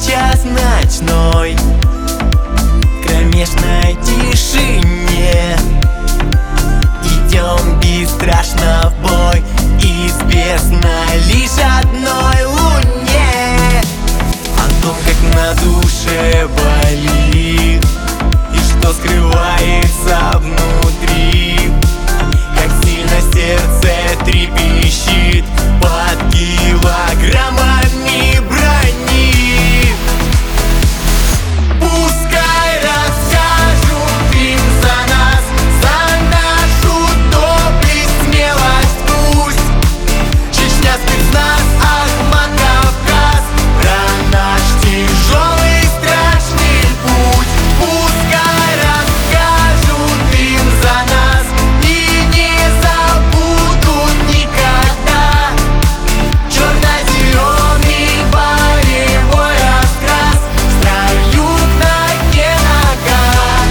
час ночной, в кромешной тишине идем бесстрашно в бой, известно лишь одной луне о том, как на душе болит и что скрывается внутри, как сильно сердце трепещет под килограммами брони. Пускай расскажут им за нас, за нашу доблесть, смелость, пусть Чечня, спецназ, Ахмат, Кавказ, про наш тяжелый страшный путь. Пускай расскажут им за нас и не забудут никогда черно-зеленый боевой раскрас, строю в ноге нога.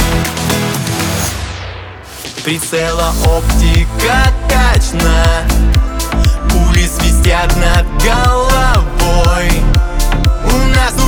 Прицела оптика точна, пули свистят над головой. У нас